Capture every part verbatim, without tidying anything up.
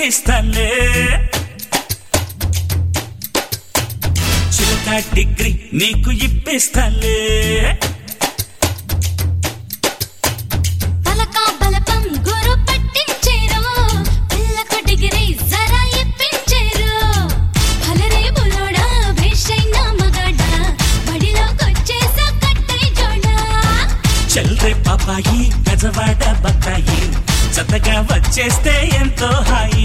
పట్టిస్తాలే చిలక డిగ్రీ నీకు ఇప్పిస్తాలే పలకా బలపం గురు పట్టించేరు పిల్లకు డిగ్రీ జరా ఇప్పించేరు భలరే బులోడా భేషైన మగాడా బడిలోకొచ్చేసా కట్టై జోడా చల్రే పాపాయి గజవాడ బత్తాయి జతగా వచ్చేస్తే ఎంతో హాయి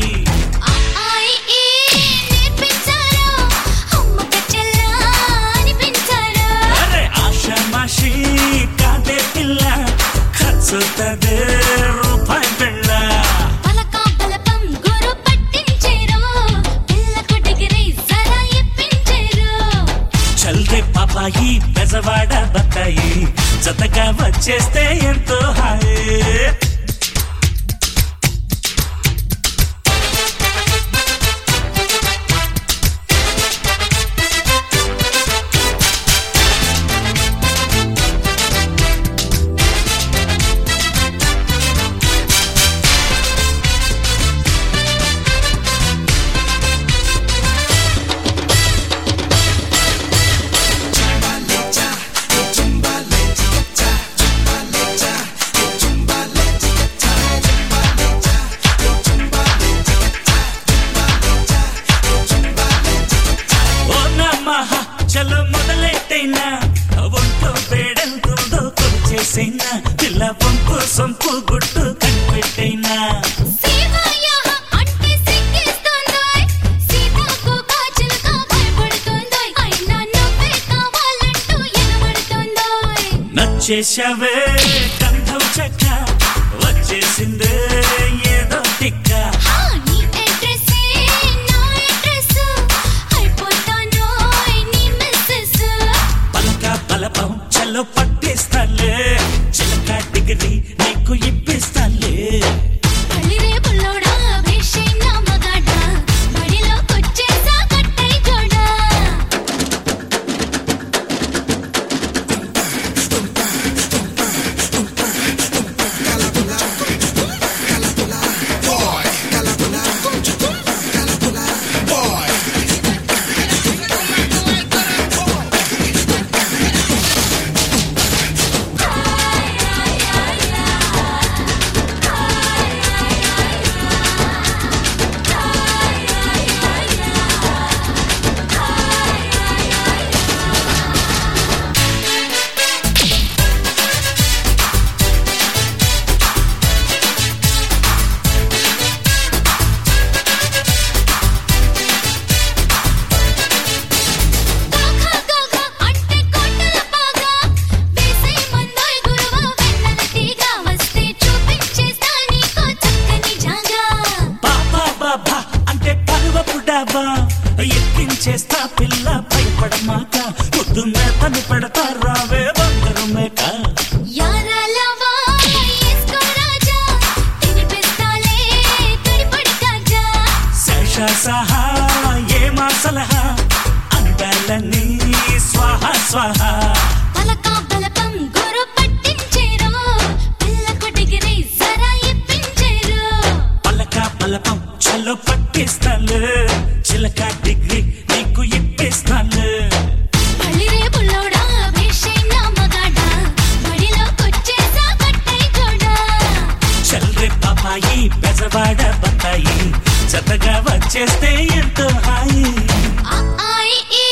అరే ఆషామాషి కాదే పిల్ల ఖర్చుతదే రూపాయి పిల్ల పలకా బలపం గురు పట్టించేరు పిల్లకు డిగ్రీ జరా ఇప్పించేరు చల్రే పాపాయి బెజవాడ బత్తాయి జతగా వచ్చేస్తే ఎంతో హాయి చలో మొదలెట్టైనా ఒంట్లో పేడెంతుందో కొలిచేసైనా పిల్ల పంపు సొంపు గుట్టు కనిపెట్టైనా నచ్చేశావే కంఠం చెక్క వచ్చేసిందే ఏదో టిక్క చలో పట్టిస్తాలే చిలక డిగ్రీ నీకు ఇప్పిస్తాలే ఎక్కించేస్తా పిల్ల భయపడమాక ముద్దు మేతని పెడతా రావే బంగారు మేక శేష సహా ఏమా సలహా అందాలని స్వాహ స్వాహ పలకా బలపం గురు పట్టించేరు పిల్లకు డిగ్రీ జరా ఇప్పించేరు పలకా బలపం చలో పట్టిస్తాలే చిలక డిగ్రీ నీకు ఇప్పిస్తాలే భలరే బులోడా భేషైన మగాడా బడిలోకొచ్చేసా కట్టై జోడా చల్రే పాపాయి బెజవాడ బత్తాయి జతగా వచ్చేస్తే ఎంతో హాయి ఆ